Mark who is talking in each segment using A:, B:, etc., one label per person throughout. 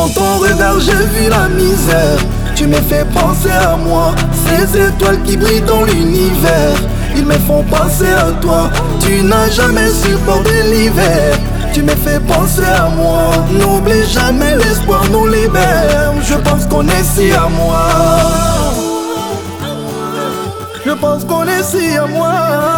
A: Dans ton regard j'ai vu la misère. Tu me fais penser à moi. Ces étoiles qui brillent dans l'univers, ils me font penser à toi. Tu n'as jamais supporté l'hiver. Tu me fais penser à moi. N'oublie jamais, l'espoir nous libère. Je pense qu'on est si à moi. Je pense qu'on est si à moi.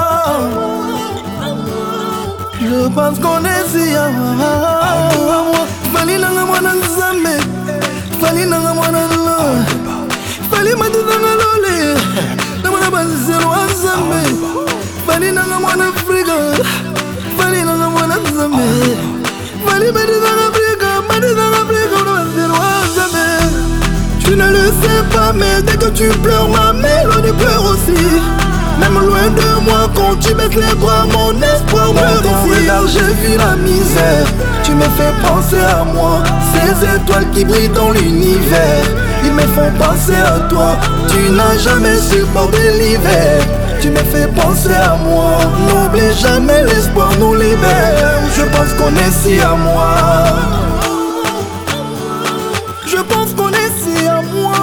A: Je pense qu'on est si à moi. Fali nanga mwana nzambe, fali nanga mwana lo, fali matuzanga lole, na mwana bazelo wa nzambe, fali nanga mwana Afrika, fali nanga mwana nzambe, fali matuzanga Afrika, matuzanga Afrika, na bazelo wa nzambe. Tu ne le sais pas, mais dès que tu pleures, ma mélodie pleure aussi. Même loin de moi, quand tu baisses les bras, mon espoir meurt ici. Dans ton regard j'ai vu la misère. Tu me fais penser à moi. Ces étoiles qui brillent dans l'univers, ils me font penser à toi. Tu n'as jamais supporté l'hiver. Tu me fais penser à moi. N'oublie jamais, l'espoir nous libère. Je pense qu'on est si à moi. Je pense qu'on est si à moi.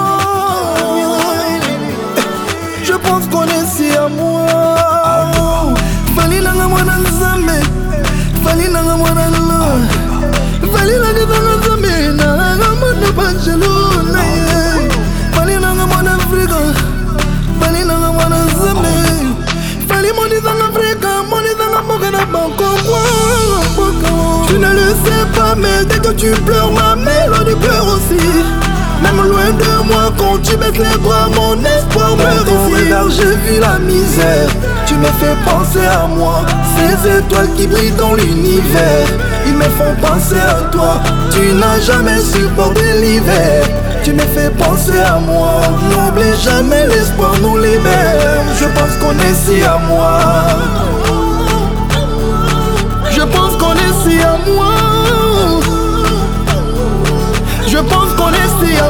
A: Je pense qu'on est si à moi. Fali nanga mwana nzambe, fali nanga mwana lo, fali nanga nzambe, nanga mwana banjelo na ye. Fali nanga mwana Afrika, fali nanga mwana nzambe, fali moni zanga Afrika, moni zanga mboka na Bangkok. Tu ne le sais pas, mais dès que tu pleures, ma mélodie pleure aussi. Même loin de moi, quand tu baisses les bras, mon espoir meurt ici. Dans ton regard j'ai vu la misère. Tu me fais penser à moi. Ces étoiles qui brillent dans l'univers, ils me font penser à toi. Tu n'as jamais supporté l'hiver. Tu me fais penser à moi. N'oublie jamais, l'espoir nous libère. Je pense qu'on est si à moi. Je pense qu'on est si à moi. Je pense qu'on est si à moi.